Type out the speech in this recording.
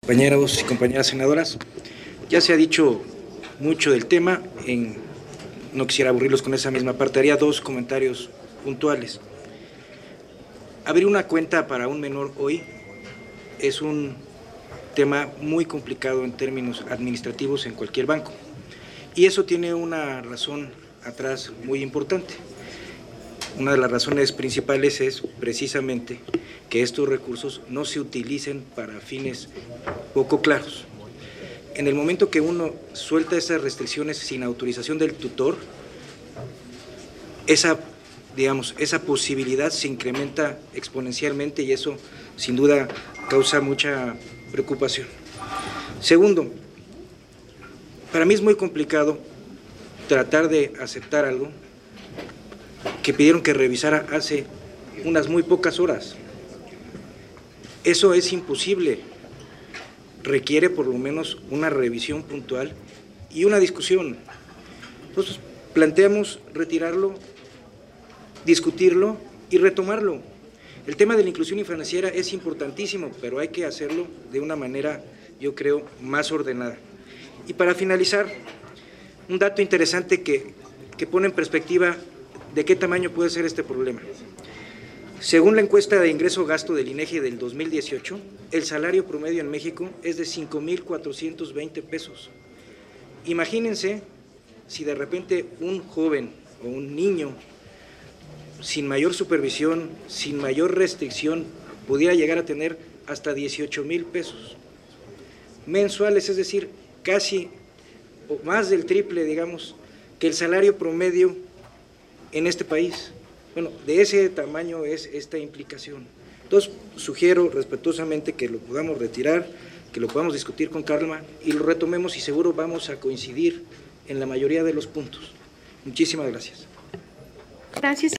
compañeros y compañeras senadoras. Ya se ha dicho mucho del tema, no quisiera aburrirlos con esa misma parte, haría dos comentarios puntuales. Abrir una cuenta para un menor hoy es un tema muy complicado en términos administrativos en cualquier banco, y eso tiene una razón atrás muy importante. Una de las razones principales es precisamente que estos recursos no se utilicen para fines poco claros. En el momento que uno suelta esas restricciones sin autorización del tutor, esa posibilidad se incrementa exponencialmente y eso sin duda causa mucha preocupación. Segundo, para mí es muy complicado tratar de aceptar algo que pidieron que revisara hace unas muy pocas horas. Eso es imposible, requiere por lo menos una revisión puntual y una discusión. Entonces, planteamos retirarlo, discutirlo y retomarlo. El tema de la inclusión financiera es importantísimo, pero hay que hacerlo de una manera, yo creo, más ordenada. Y para finalizar, un dato interesante que pone en perspectiva de qué tamaño puede ser este problema. Según la encuesta de ingreso-gasto del INEGI del 2018, el salario promedio en México es de 5,420 pesos. Imagínense si de repente un joven o un niño sin mayor supervisión, sin mayor restricción, pudiera llegar a tener hasta 18,000 pesos mensuales, es decir, casi o más del triple, digamos, que el salario promedio en este país. Bueno, de ese tamaño es esta implicación. Entonces, sugiero respetuosamente que lo podamos retirar, que lo podamos discutir con calma y lo retomemos y seguro vamos a coincidir en la mayoría de los puntos. Muchísimas gracias. Gracias.